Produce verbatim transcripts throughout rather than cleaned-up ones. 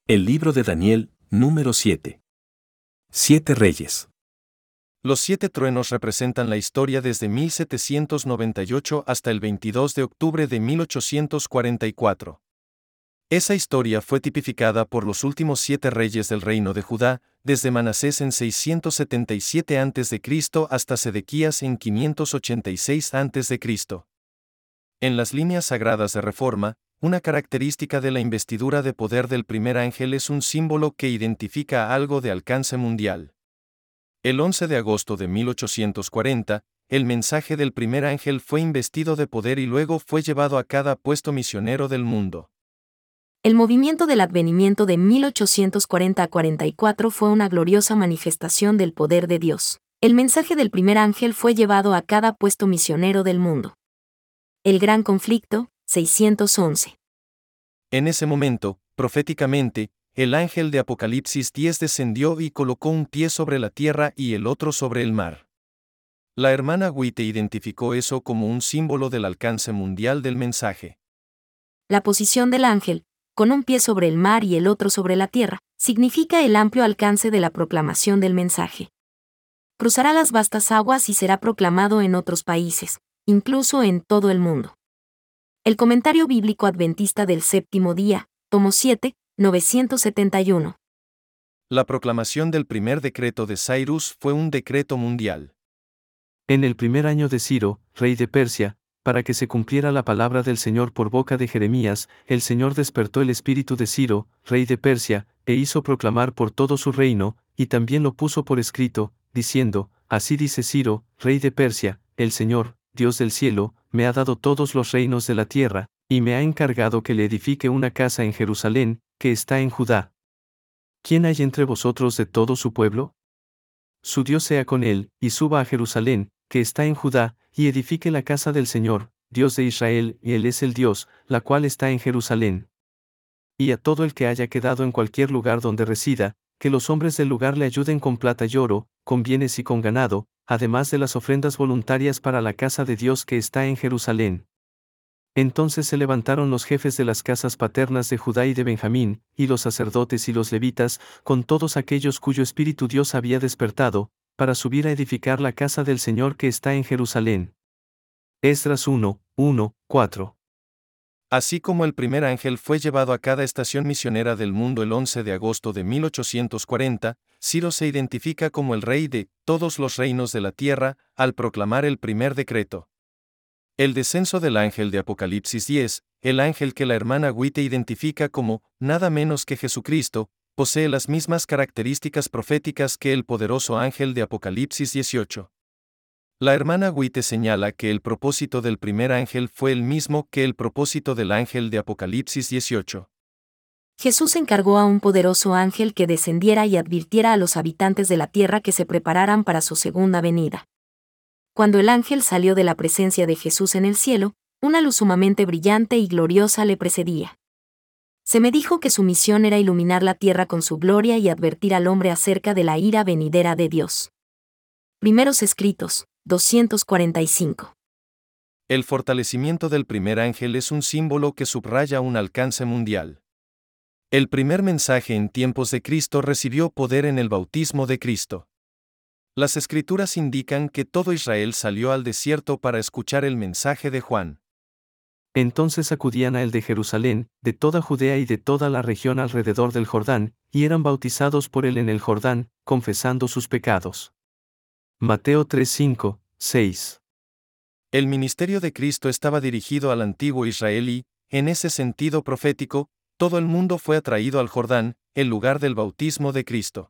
El libro de Daniel, número siete. Siete reyes. Los siete truenos representan la historia desde mil setecientos noventa y ocho hasta el veintidós de octubre de mil ochocientos cuarenta y cuatro. Esa historia fue tipificada por los últimos siete reyes del reino de Judá, desde Manasés en seiscientos setenta y siete antes de Cristo hasta Sedequías en quinientos ochenta y seis antes de Cristo. En las líneas sagradas de Reforma, una característica de la investidura de poder del primer ángel es un símbolo que identifica algo de alcance mundial. El once de agosto de mil ochocientos cuarenta, el mensaje del primer ángel fue investido de poder y luego fue llevado a cada puesto misionero del mundo. El movimiento del advenimiento de mil ochocientos cuarenta a cuarenta y cuatro fue una gloriosa manifestación del poder de Dios. El mensaje del primer ángel fue llevado a cada puesto misionero del mundo. El gran conflicto, seiscientos once. En ese momento, proféticamente, el ángel de Apocalipsis diez descendió y colocó un pie sobre la tierra y el otro sobre el mar. La hermana White identificó eso como un símbolo del alcance mundial del mensaje. La posición del ángel, con un pie sobre el mar y el otro sobre la tierra, significa el amplio alcance de la proclamación del mensaje. Cruzará las vastas aguas y será proclamado en otros países, incluso en todo el mundo. El Comentario Bíblico Adventista del Séptimo Día, tomo siete, novecientos setenta y uno. La proclamación del primer decreto de Cyrus fue un decreto mundial. En el primer año de Ciro, rey de Persia, para que se cumpliera la palabra del Señor por boca de Jeremías, el Señor despertó el espíritu de Ciro, rey de Persia, e hizo proclamar por todo su reino, y también lo puso por escrito, diciendo: Así dice Ciro, rey de Persia, el Señor, Dios del cielo, me ha dado todos los reinos de la tierra, y me ha encargado que le edifique una casa en Jerusalén, que está en Judá. ¿Quién hay entre vosotros de todo su pueblo? Su Dios sea con él, y suba a Jerusalén, que está en Judá, y edifique la casa del Señor, Dios de Israel, y él es el Dios, la cual está en Jerusalén. Y a todo el que haya quedado en cualquier lugar donde resida, que los hombres del lugar le ayuden con plata y oro, con bienes y con ganado, además de las ofrendas voluntarias para la casa de Dios que está en Jerusalén. Entonces se levantaron los jefes de las casas paternas de Judá y de Benjamín, y los sacerdotes y los levitas, con todos aquellos cuyo espíritu Dios había despertado, para subir a edificar la casa del Señor que está en Jerusalén. Esdras uno, uno, cuatro. Así como el primer ángel fue llevado a cada estación misionera del mundo el once de agosto de mil ochocientos cuarenta, Ciro se identifica como el rey de todos los reinos de la tierra, al proclamar el primer decreto. El descenso del ángel de Apocalipsis diez, el ángel que la hermana White identifica como nada menos que Jesucristo, posee las mismas características proféticas que el poderoso ángel de Apocalipsis dieciocho. La hermana White señala que el propósito del primer ángel fue el mismo que el propósito del ángel de Apocalipsis dieciocho. Jesús encargó a un poderoso ángel que descendiera y advirtiera a los habitantes de la tierra que se prepararan para su segunda venida. Cuando el ángel salió de la presencia de Jesús en el cielo, una luz sumamente brillante y gloriosa le precedía. Se me dijo que su misión era iluminar la tierra con su gloria y advertir al hombre acerca de la ira venidera de Dios. Primeros Escritos, doscientos cuarenta y cinco. El fortalecimiento del primer ángel es un símbolo que subraya un alcance mundial. El primer mensaje en tiempos de Cristo recibió poder en el bautismo de Cristo. Las Escrituras indican que todo Israel salió al desierto para escuchar el mensaje de Juan. Entonces acudían a él de Jerusalén, de toda Judea y de toda la región alrededor del Jordán, y eran bautizados por él en el Jordán, confesando sus pecados. Mateo tres, cinco, seis. El ministerio de Cristo estaba dirigido al antiguo Israel y, en ese sentido profético, todo el mundo fue atraído al Jordán, el lugar del bautismo de Cristo.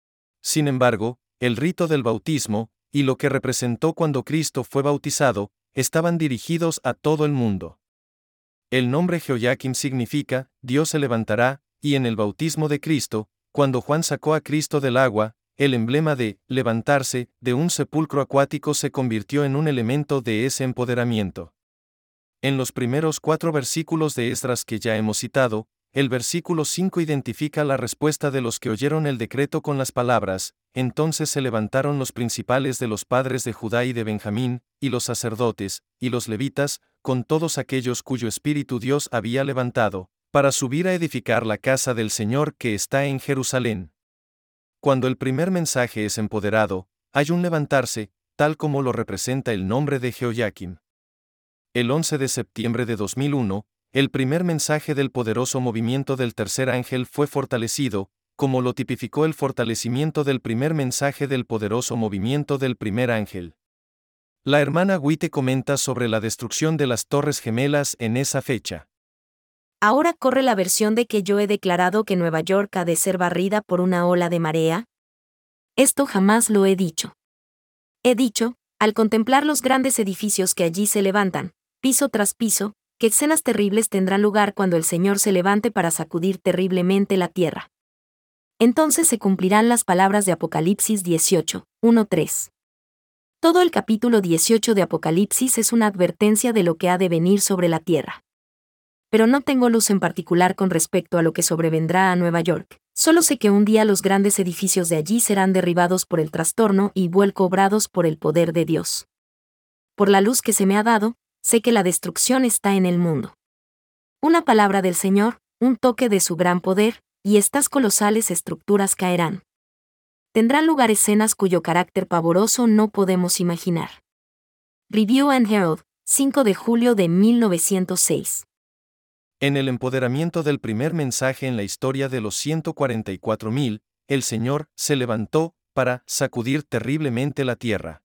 Sin embargo, el rito del bautismo, y lo que representó cuando Cristo fue bautizado, estaban dirigidos a todo el mundo. El nombre Jehoiakim significa, Dios se levantará, y en el bautismo de Cristo, cuando Juan sacó a Cristo del agua, el emblema de levantarse de un sepulcro acuático se convirtió en un elemento de ese empoderamiento. En los primeros cuatro versículos de Esdras que ya hemos citado, el versículo cinco identifica la respuesta de los que oyeron el decreto con las palabras: entonces se levantaron los principales de los padres de Judá y de Benjamín, y los sacerdotes, y los levitas, con todos aquellos cuyo espíritu Dios había levantado, para subir a edificar la casa del Señor que está en Jerusalén. Cuando el primer mensaje es empoderado, hay un levantarse, tal como lo representa el nombre de Jehoiakim. El once de septiembre de dos mil uno, el primer mensaje del poderoso movimiento del tercer ángel fue fortalecido, como lo tipificó el fortalecimiento del primer mensaje del poderoso movimiento del primer ángel. La hermana Witte comenta sobre la destrucción de las Torres Gemelas en esa fecha. Ahora corre la versión de que yo he declarado que Nueva York ha de ser barrida por una ola de marea. Esto jamás lo he dicho. He dicho, al contemplar los grandes edificios que allí se levantan, piso tras piso, que escenas terribles tendrán lugar cuando el Señor se levante para sacudir terriblemente la tierra. Entonces se cumplirán las palabras de Apocalipsis dieciocho, uno a tres. Todo el capítulo dieciocho de Apocalipsis es una advertencia de lo que ha de venir sobre la tierra. Pero no tengo luz en particular con respecto a lo que sobrevendrá a Nueva York. Solo sé que un día los grandes edificios de allí serán derribados por el trastorno y vuelco obrados por el poder de Dios. Por la luz que se me ha dado, sé que la destrucción está en el mundo. Una palabra del Señor, un toque de su gran poder, y estas colosales estructuras caerán. Tendrán lugar escenas cuyo carácter pavoroso no podemos imaginar. Review and Herald, cinco de julio de mil novecientos seis. En el empoderamiento del primer mensaje en la historia de los ciento cuarenta y cuatro mil, el Señor se levantó para sacudir terriblemente la tierra.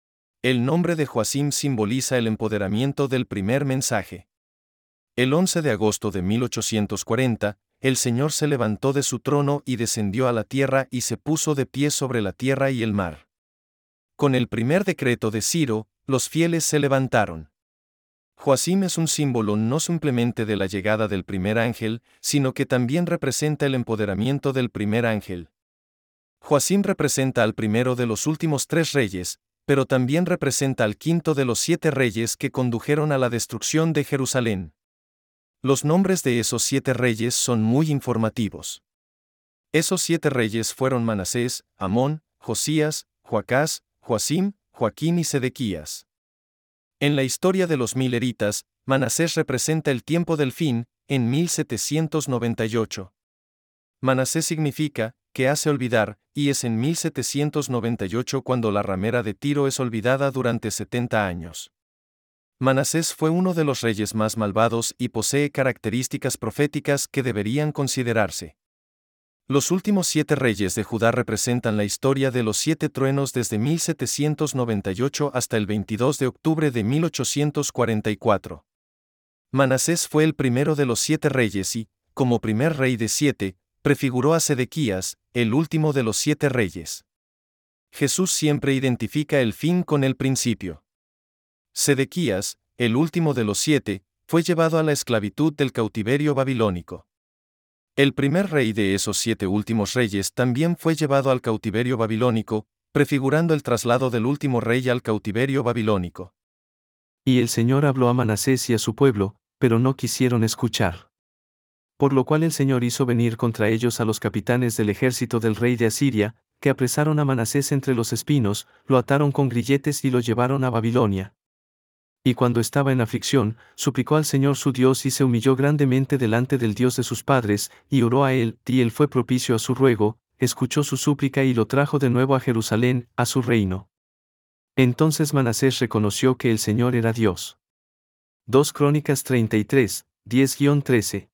El nombre de Joacim simboliza el empoderamiento del primer mensaje. El once de agosto de mil ochocientos cuarenta, el Señor se levantó de su trono y descendió a la tierra y se puso de pie sobre la tierra y el mar. Con el primer decreto de Ciro, los fieles se levantaron. Joacim es un símbolo no simplemente de la llegada del primer ángel, sino que también representa el empoderamiento del primer ángel. Joacim representa al primero de los últimos tres reyes, pero también representa al quinto de los siete reyes que condujeron a la destrucción de Jerusalén. Los nombres de esos siete reyes son muy informativos. Esos siete reyes fueron Manasés, Amón, Josías, Joacás, Joacim, Joaquín y Sedequías. En la historia de los mileritas, Manasés representa el tiempo del fin, en mil setecientos noventa y ocho. Manasés significa, que hace olvidar, y es en mil setecientos noventa y ocho cuando la ramera de Tiro es olvidada durante setenta años. Manasés fue uno de los reyes más malvados y posee características proféticas que deberían considerarse. Los últimos siete reyes de Judá representan la historia de los siete truenos desde mil setecientos noventa y ocho hasta el veintidós de octubre de mil ochocientos cuarenta y cuatro. Manasés fue el primero de los siete reyes y, como primer rey de siete, prefiguró a Sedequías, el último de los siete reyes. Jesús siempre identifica el fin con el principio. Sedequías, el último de los siete, fue llevado a la esclavitud del cautiverio babilónico. El primer rey de esos siete últimos reyes también fue llevado al cautiverio babilónico, prefigurando el traslado del último rey al cautiverio babilónico. Y el Señor habló a Manasés y a su pueblo, pero no quisieron escuchar. Por lo cual el Señor hizo venir contra ellos a los capitanes del ejército del rey de Asiria, que apresaron a Manasés entre los espinos, lo ataron con grilletes y lo llevaron a Babilonia. Y cuando estaba en aflicción, suplicó al Señor su Dios y se humilló grandemente delante del Dios de sus padres, y oró a él, y él fue propicio a su ruego, escuchó su súplica y lo trajo de nuevo a Jerusalén, a su reino. Entonces Manasés reconoció que el Señor era Dios. dos Crónicas treinta y tres, diez a trece.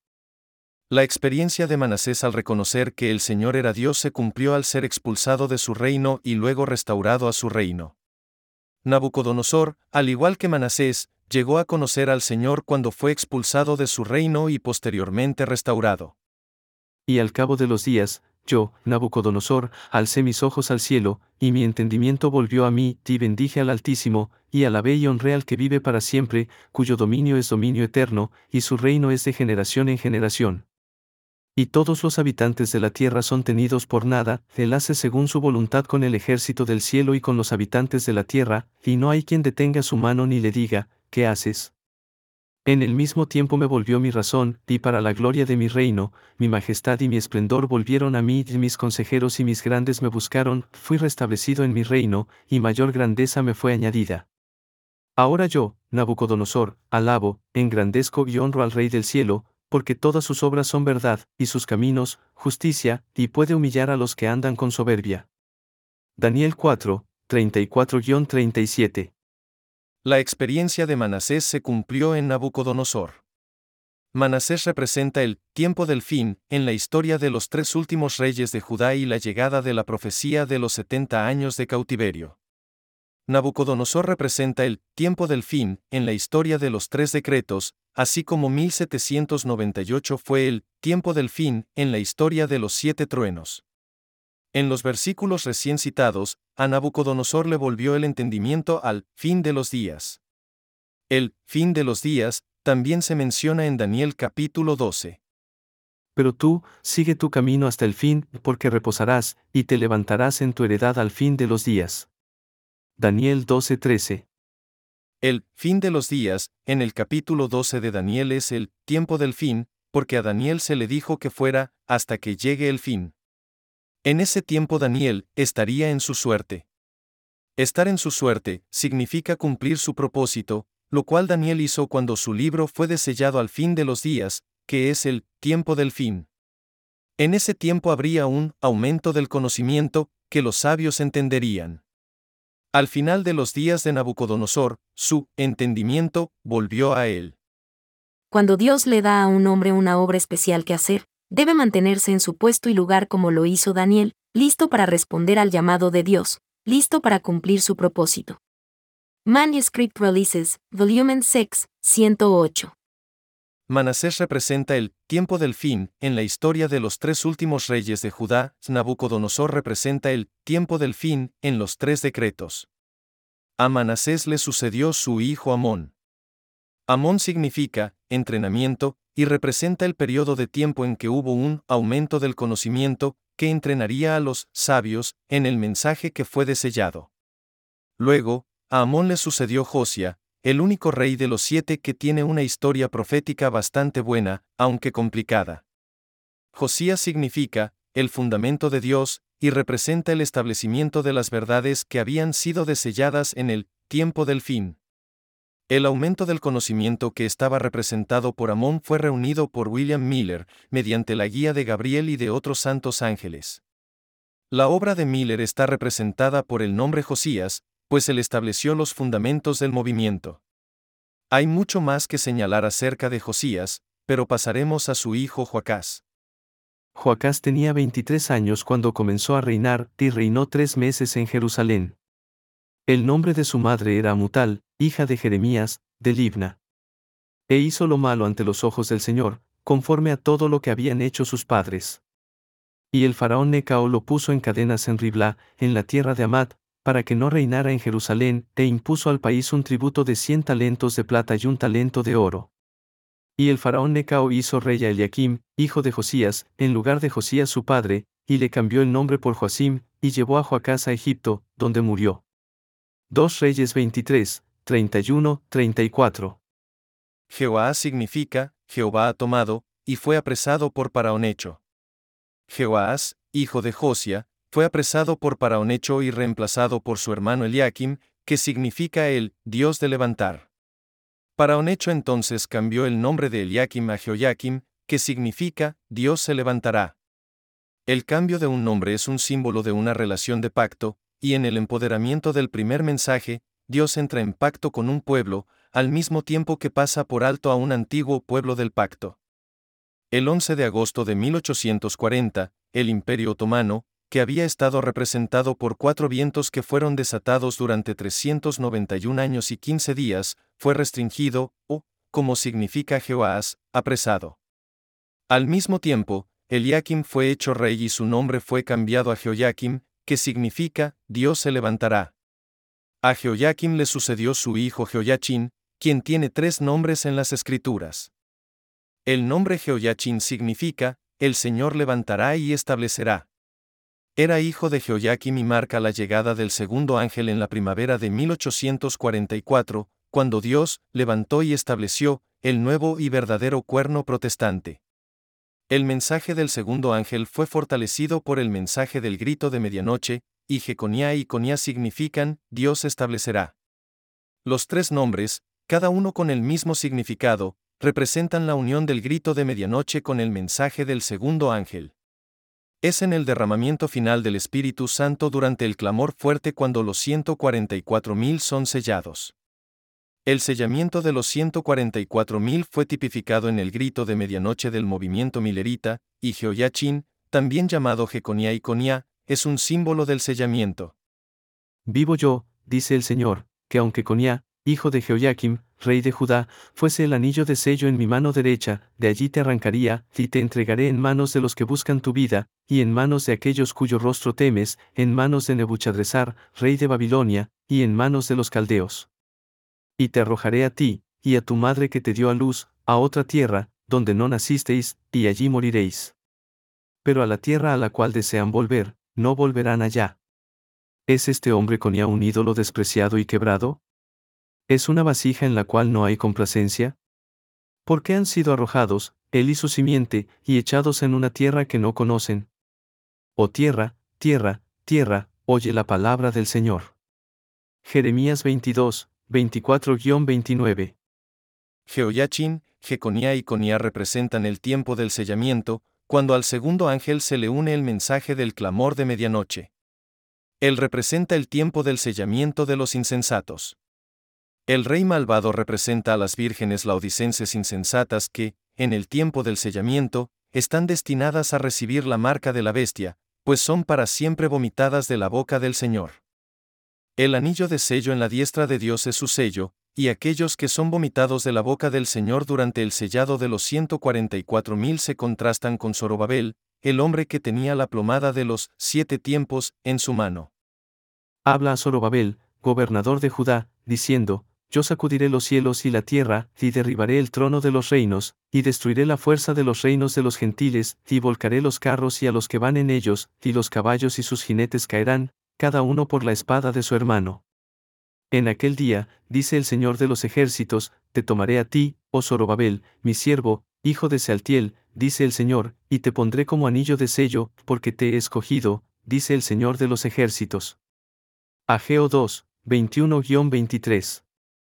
La experiencia de Manasés al reconocer que el Señor era Dios se cumplió al ser expulsado de su reino y luego restaurado a su reino. Nabucodonosor, al igual que Manasés, llegó a conocer al Señor cuando fue expulsado de su reino y posteriormente restaurado. Y al cabo de los días, yo, Nabucodonosor, alcé mis ojos al cielo, y mi entendimiento volvió a mí, y bendije al Altísimo, y alabé y honré al que vive para siempre, cuyo dominio es dominio eterno, y su reino es de generación en generación. Y todos los habitantes de la tierra son tenidos por nada, él hace según su voluntad con el ejército del cielo y con los habitantes de la tierra, y no hay quien detenga su mano ni le diga, ¿qué haces? En el mismo tiempo me volvió mi razón, y para la gloria de mi reino, mi majestad y mi esplendor volvieron a mí, y mis consejeros y mis grandes me buscaron, fui restablecido en mi reino, y mayor grandeza me fue añadida. Ahora yo, Nabucodonosor, alabo, engrandezco y honro al Rey del cielo, porque todas sus obras son verdad, y sus caminos, justicia, y puede humillar a los que andan con soberbia. Daniel cuatro, treinta y cuatro a treinta y siete. La experiencia de Manasés se cumplió en Nabucodonosor. Manasés representa el tiempo del fin en la historia de los tres últimos reyes de Judá y la llegada de la profecía de los setenta años de cautiverio. Nabucodonosor representa el tiempo del fin en la historia de los tres decretos, así como mil setecientos noventa y ocho fue el tiempo del fin en la historia de los siete truenos. En los versículos recién citados, a Nabucodonosor le volvió el entendimiento al fin de los días. El fin de los días también se menciona en Daniel capítulo doce. Pero tú, sigue tu camino hasta el fin, porque reposarás, y te levantarás en tu heredad al fin de los días. Daniel doce trece. El fin de los días, en el capítulo doce de Daniel es el tiempo del fin, porque a Daniel se le dijo que fuera hasta que llegue el fin. En ese tiempo Daniel estaría en su suerte. Estar en su suerte significa cumplir su propósito, lo cual Daniel hizo cuando su libro fue desellado al fin de los días, que es el tiempo del fin. En ese tiempo habría un aumento del conocimiento, que los sabios entenderían. Al final de los días de Nabucodonosor, su entendimiento volvió a él. Cuando Dios le da a un hombre una obra especial que hacer, debe mantenerse en su puesto y lugar como lo hizo Daniel, listo para responder al llamado de Dios, listo para cumplir su propósito. Manuscript Releases, Volumen seis, ciento ocho. Manasés representa el tiempo del fin en la historia de los tres últimos reyes de Judá. Nabucodonosor representa el tiempo del fin en los tres decretos. A Manasés le sucedió su hijo Amón. Amón significa entrenamiento y representa el periodo de tiempo en que hubo un aumento del conocimiento que entrenaría a los sabios en el mensaje que fue desellado. Luego, a Amón le sucedió Josia, el único rey de los siete que tiene una historia profética bastante buena, aunque complicada. Josías significa el fundamento de Dios y representa el establecimiento de las verdades que habían sido deselladas en el tiempo del fin. El aumento del conocimiento que estaba representado por Amón fue reunido por William Miller, mediante la guía de Gabriel y de otros santos ángeles. La obra de Miller está representada por el nombre Josías, pues él estableció los fundamentos del movimiento. Hay mucho más que señalar acerca de Josías, pero pasaremos a su hijo Joacás. Joacás tenía veintitrés años cuando comenzó a reinar, y reinó tres meses en Jerusalén. El nombre de su madre era Amutal, hija de Jeremías, de Libna. E hizo lo malo ante los ojos del Señor, conforme a todo lo que habían hecho sus padres. Y el faraón Necao lo puso en cadenas en Riblá, en la tierra de Amat, para que no reinara en Jerusalén, e impuso al país un tributo de cien talentos de plata y un talento de oro. Y el faraón Necao hizo rey a Eliakim, hijo de Josías, en lugar de Josías su padre, y le cambió el nombre por Joacim, y llevó a Joacás a Egipto, donde murió. dos Reyes veintitrés, treinta y uno, treinta y cuatro. Jehoá significa, Jehová ha tomado, y fue apresado por Paraonecho. Jehoás, hijo de Josia, fue apresado por Paraonecho y reemplazado por su hermano Eliakim, que significa el Dios de levantar. Paraonecho entonces cambió el nombre de Eliakim a Jehoiakim, que significa Dios se levantará. El cambio de un nombre es un símbolo de una relación de pacto, y en el empoderamiento del primer mensaje, Dios entra en pacto con un pueblo, al mismo tiempo que pasa por alto a un antiguo pueblo del pacto. El once de agosto de mil ochocientos cuarenta, el Imperio Otomano, que había estado representado por cuatro vientos que fueron desatados durante trescientos noventa y un años y quince días, fue restringido, o, como significa Jehoás, apresado. Al mismo tiempo, Eliakim fue hecho rey y su nombre fue cambiado a Jehoiakim, que significa, Dios se levantará. A Jehoiakim le sucedió su hijo Jehoiachin, quien tiene tres nombres en las Escrituras. El nombre Jehoiachin significa, el Señor levantará y establecerá. Era hijo de Jehoiakim y marca la llegada del segundo ángel en la primavera de mil ochocientos cuarenta y cuatro, cuando Dios levantó y estableció el nuevo y verdadero cuerno protestante. El mensaje del segundo ángel fue fortalecido por el mensaje del grito de medianoche, y Jeconia y Conia significan, Dios establecerá. Los tres nombres, cada uno con el mismo significado, representan la unión del grito de medianoche con el mensaje del segundo ángel. Es en el derramamiento final del Espíritu Santo durante el clamor fuerte cuando los ciento cuarenta y cuatro mil son sellados. El sellamiento de los ciento cuarenta y cuatro mil fue tipificado en el grito de medianoche del movimiento milerita, y Jehoiachin, también llamado Jeconía y Conía, es un símbolo del sellamiento. Vivo yo, dice el Señor, que aunque Conía, hijo de Jehoiakim, rey de Judá, fuese el anillo de sello en mi mano derecha, de allí te arrancaría, y te entregaré en manos de los que buscan tu vida, y en manos de aquellos cuyo rostro temes, en manos de Nebuchadrezzar, rey de Babilonia, y en manos de los caldeos. Y te arrojaré a ti, y a tu madre que te dio a luz, a otra tierra, donde no nacisteis, y allí moriréis. Pero a la tierra a la cual desean volver, no volverán allá. ¿Es este hombre Conía un ídolo despreciado y quebrado? ¿Es una vasija en la cual no hay complacencia? ¿Por qué han sido arrojados, él y su simiente, y echados en una tierra que no conocen? Oh tierra, tierra, tierra, oye la palabra del Señor. Jeremías veintidós, veinticuatro a veintinueve. Jehoiachin, Jeconía y Conía representan el tiempo del sellamiento, cuando al segundo ángel se le une el mensaje del clamor de medianoche. Él representa el tiempo del sellamiento de los insensatos. El rey malvado representa a las vírgenes laodicenses insensatas que, en el tiempo del sellamiento, están destinadas a recibir la marca de la bestia, pues son para siempre vomitadas de la boca del Señor. El anillo de sello en la diestra de Dios es su sello, y aquellos que son vomitados de la boca del Señor durante el sellado de los ciento cuarenta y cuatro mil se contrastan con Zorobabel, el hombre que tenía la plomada de los siete tiempos en su mano. Habla a Zorobabel, gobernador de Judá, diciendo: Yo sacudiré los cielos y la tierra, y derribaré el trono de los reinos, y destruiré la fuerza de los reinos de los gentiles, y volcaré los carros y a los que van en ellos, y los caballos y sus jinetes caerán, cada uno por la espada de su hermano. En aquel día, dice el Señor de los ejércitos, te tomaré a ti, oh Zorobabel, mi siervo, hijo de Sealtiel, dice el Señor, y te pondré como anillo de sello, porque te he escogido, dice el Señor de los ejércitos. Ageo dos, veintiuno a veintitrés.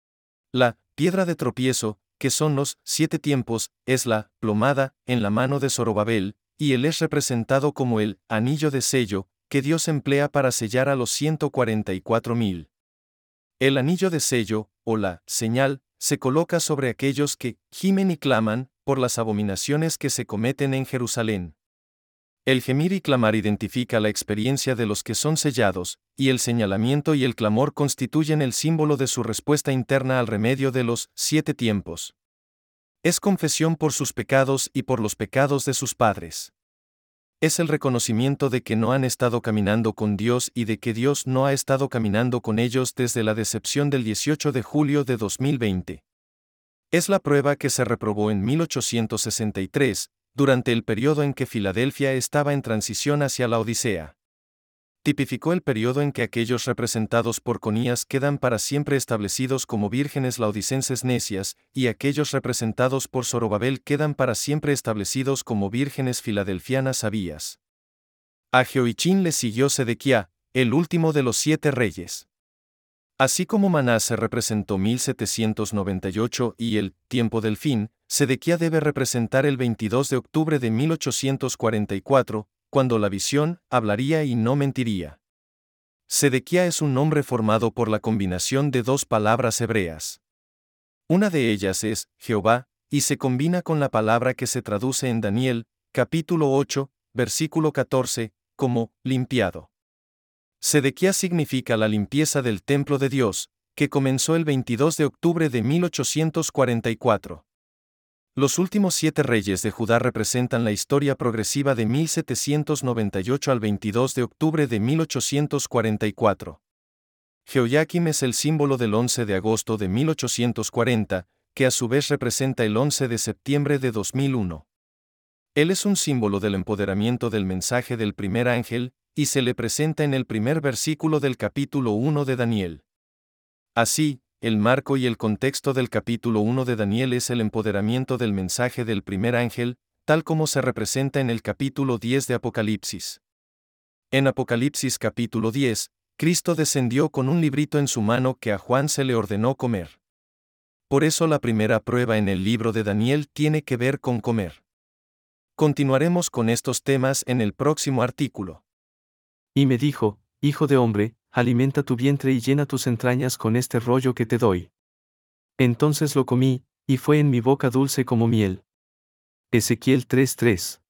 La piedra de tropiezo, que son los siete tiempos, es la plomada en la mano de Zorobabel, y él es representado como el anillo de sello, que Dios emplea para sellar a los ciento cuarenta y cuatro mil. El anillo de sello, o la señal, se coloca sobre aquellos que gimen y claman por las abominaciones que se cometen en Jerusalén. El gemir y clamar identifica la experiencia de los que son sellados, y el señalamiento y el clamor constituyen el símbolo de su respuesta interna al remedio de los siete tiempos. Es confesión por sus pecados y por los pecados de sus padres. Es el reconocimiento de que no han estado caminando con Dios y de que Dios no ha estado caminando con ellos desde la decepción del dieciocho de julio de dos mil veinte. Es la prueba que se reprobó en mil ochocientos sesenta y tres, durante el periodo en que Filadelfia estaba en transición hacia la Odisea. Tipificó el periodo en que aquellos representados por Conías quedan para siempre establecidos como vírgenes laodicenses necias, y aquellos representados por Zorobabel quedan para siempre establecidos como vírgenes filadelfianas sabias. A Jehoiachin le siguió Sedequía, el último de los siete reyes. Así como Manase representó mil setecientos noventa y ocho y el tiempo del fin, Sedequía debe representar el veintidós de octubre de mil ochocientos cuarenta y cuatro, cuando la visión hablaría y no mentiría. Sedequía es un nombre formado por la combinación de dos palabras hebreas. Una de ellas es Jehová, y se combina con la palabra que se traduce en Daniel, capítulo ocho, versículo catorce, como limpiado. Sedequía significa la limpieza del templo de Dios, que comenzó el veintidós de octubre de mil ochocientos cuarenta y cuatro. Los últimos siete reyes de Judá representan la historia progresiva de mil setecientos noventa y ocho al veintidós de octubre de mil ochocientos cuarenta y cuatro. Jehoiakim es el símbolo del once de agosto de mil ochocientos cuarenta, que a su vez representa el once de septiembre de dos mil uno. Él es un símbolo del empoderamiento del mensaje del primer ángel, y se le presenta en el primer versículo del capítulo uno de Daniel. Así, el marco y el contexto del capítulo uno de Daniel es el empoderamiento del mensaje del primer ángel, tal como se representa en el capítulo diez de Apocalipsis. En Apocalipsis capítulo diez, Cristo descendió con un librito en su mano que a Juan se le ordenó comer. Por eso la primera prueba en el libro de Daniel tiene que ver con comer. Continuaremos con estos temas en el próximo artículo. Y me dijo, Hijo de hombre, alimenta tu vientre y llena tus entrañas con este rollo que te doy. Entonces lo comí, y fue en mi boca dulce como miel. Ezequiel tres tres.